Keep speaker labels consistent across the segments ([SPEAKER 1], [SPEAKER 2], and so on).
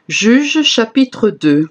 [SPEAKER 1] Juges chapitre 2.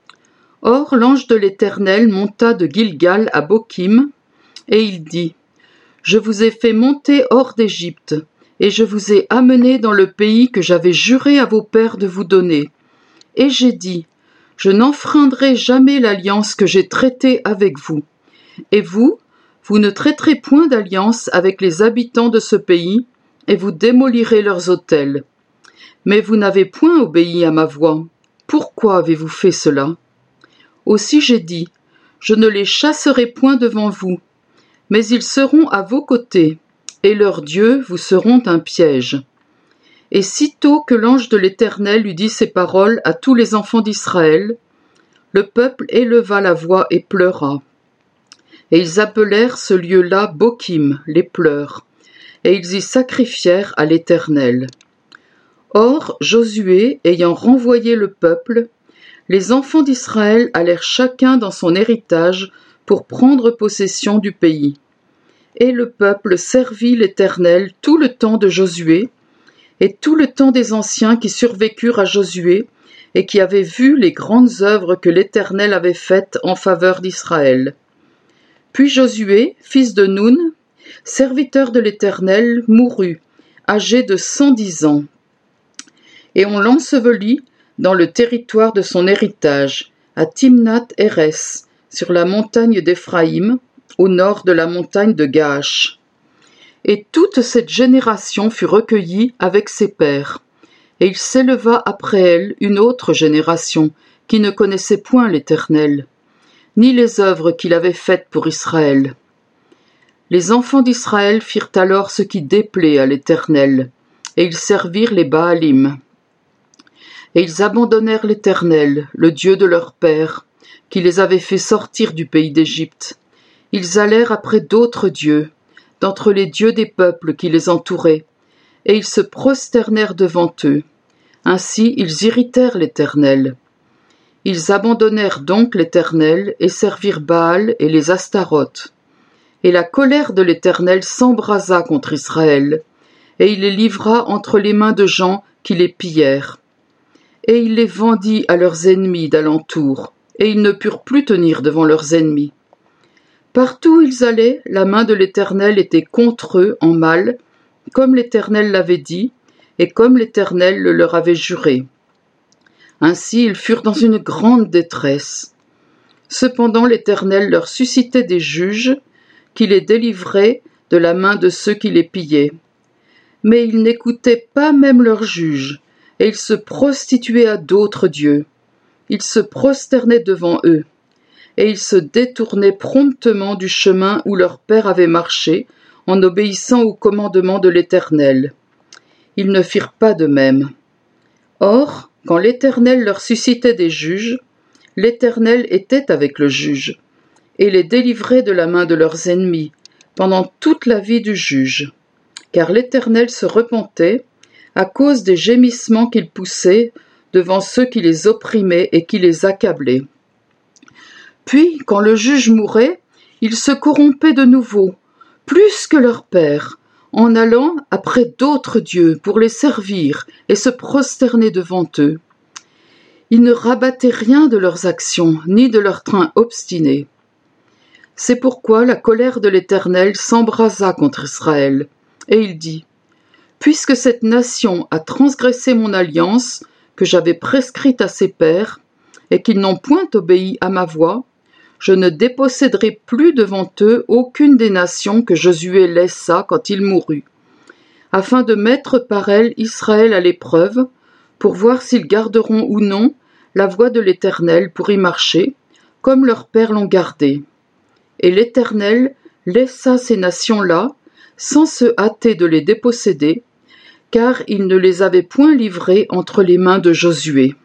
[SPEAKER 1] Or l'ange de l'Éternel monta de Gilgal à Bokim, et il dit : Je vous ai fait monter hors d'Égypte, et je vous ai amené dans le pays que j'avais juré à vos pères de vous donner. Et j'ai dit : Je n'enfreindrai jamais l'alliance que j'ai traitée avec vous. Et vous ne traiterez point d'alliance avec les habitants de ce pays, et vous démolirez leurs autels. Mais vous n'avez point obéi à ma voix. Pourquoi avez-vous fait cela ? Aussi j'ai dit : Je ne les chasserai point devant vous, mais ils seront à vos côtés, et leurs dieux vous seront un piège. Et sitôt que l'ange de l'Éternel eut dit ces paroles à tous les enfants d'Israël, le peuple éleva la voix et pleura. Et ils appelèrent ce lieu-là Bokim, les pleurs, et ils y sacrifièrent à l'Éternel. Or, Josué, ayant renvoyé le peuple, les enfants d'Israël allèrent chacun dans son héritage pour prendre possession du pays. Et le peuple servit l'Éternel tout le temps de Josué, et tout le temps des anciens qui survécurent à Josué, et qui avaient vu les grandes œuvres que l'Éternel avait faites en faveur d'Israël. Puis Josué, fils de Nun, serviteur de l'Éternel, mourut, âgé de 110 ans. Et on l'ensevelit dans le territoire de son héritage, à Timnath-Hérès, sur la montagne d'Éphraïm, au nord de la montagne de Gaash. Et toute cette génération fut recueillie avec ses pères. Et il s'éleva après elle une autre génération, qui ne connaissait point l'Éternel, ni les œuvres qu'il avait faites pour Israël. Les enfants d'Israël firent alors ce qui déplaît à l'Éternel, et ils servirent les Baalim. Et ils abandonnèrent l'Éternel, le Dieu de leur père, qui les avait fait sortir du pays d'Égypte. Ils allèrent après d'autres dieux, d'entre les dieux des peuples qui les entouraient, et ils se prosternèrent devant eux. Ainsi ils irritèrent l'Éternel. Ils abandonnèrent donc l'Éternel et servirent Baal et les Astaroth. Et la colère de l'Éternel s'embrasa contre Israël, et il les livra entre les mains de gens qui les pillèrent. Et il les vendit à leurs ennemis d'alentour, et ils ne purent plus tenir devant leurs ennemis. Partout où ils allaient, la main de l'Éternel était contre eux en mal, comme l'Éternel l'avait dit, et comme l'Éternel le leur avait juré. Ainsi ils furent dans une grande détresse. Cependant l'Éternel leur suscitait des juges, qui les délivraient de la main de ceux qui les pillaient. Mais ils n'écoutaient pas même leurs juges, et ils se prostituaient à d'autres dieux. Ils se prosternaient devant eux, et ils se détournaient promptement du chemin où leur père avait marché, en obéissant au commandement de l'Éternel. Ils ne firent pas de même. Or, quand l'Éternel leur suscitait des juges, l'Éternel était avec le juge, et les délivrait de la main de leurs ennemis, pendant toute la vie du juge. Car l'Éternel se repentait, à cause des gémissements qu'ils poussaient devant ceux qui les opprimaient et qui les accablaient. Puis, quand le juge mourait, ils se corrompaient de nouveau, plus que leur père, en allant après d'autres dieux pour les servir et se prosterner devant eux. Ils ne rabattaient rien de leurs actions, ni de leur train obstiné. C'est pourquoi la colère de l'Éternel s'embrasa contre Israël, et il dit : Puisque cette nation a transgressé mon alliance, que j'avais prescrite à ses pères, et qu'ils n'ont point obéi à ma voix, je ne déposséderai plus devant eux aucune des nations que Josué laissa quand il mourut, afin de mettre par elles Israël à l'épreuve, pour voir s'ils garderont ou non la voie de l'Éternel pour y marcher, comme leurs pères l'ont gardée. Et l'Éternel laissa ces nations-là, sans se hâter de les déposséder, car il ne les avait point livrées entre les mains de Josué.